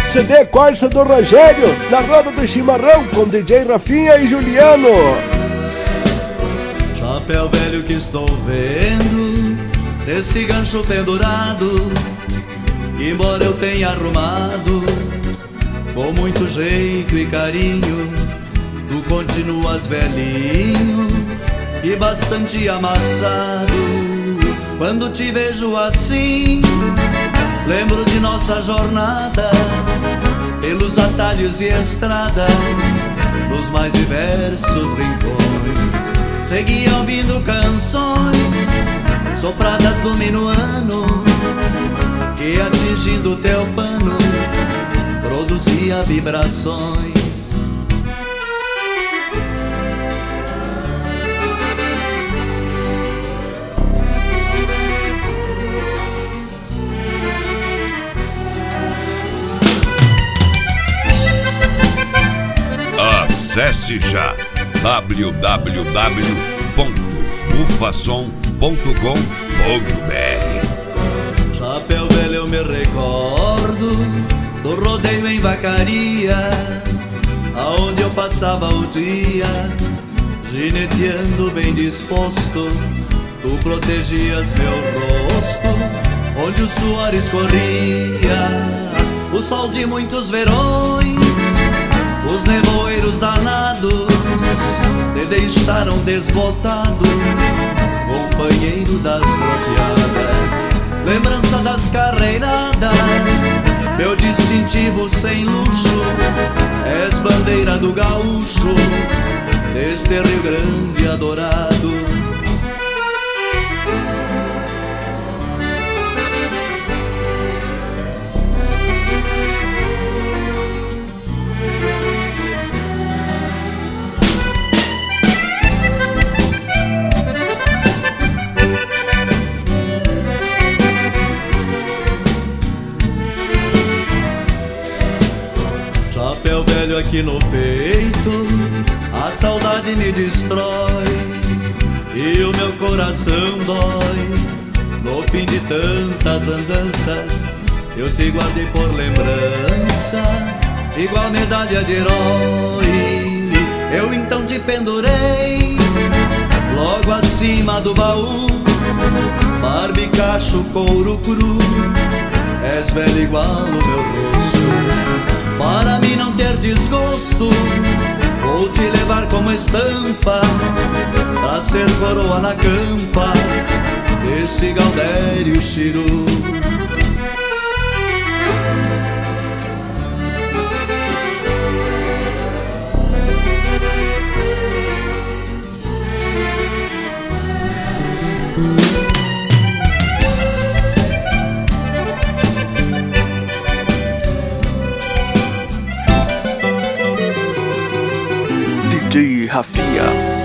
CD Corsa do Rogério, na roda do chimarrão, com DJ Rafinha e Juliano. Chapéu velho que estou vendo, desse gancho pendurado, embora eu tenha arrumado com muito jeito e carinho, tu continuas velhinho e bastante amassado. Quando te vejo assim, lembro de nossas jornadas pelos atalhos e estradas, nos mais diversos rincões. Seguia ouvindo canções sopradas do minuano, que atingindo teu pano produzia vibrações. Acesse já www.bufasom.com.br. Chapéu velho, eu me recordo do rodeio em Vacaria, aonde eu passava o dia gineteando bem disposto. Tu protegias meu rosto, onde o suor escorria. O sol de muitos verões, os nevoeiros danados te deixaram desbotado, companheiro das rodeadas. Lembrança das carreiradas, meu distintivo sem luxo, és bandeira do gaúcho, deste Rio Grande adorado. Chapéu velho aqui no peito, a saudade me destrói e o meu coração dói. No fim de tantas andanças, eu te guardei por lembrança, igual medalha de herói. Eu então te pendurei logo acima do baú, barbicacho, couro cru, és velho igual o meu rosto. Para mim não ter desgosto, vou te levar como estampa, pra ser coroa na campa desse Gaudério Chiru. DJ Rafinha.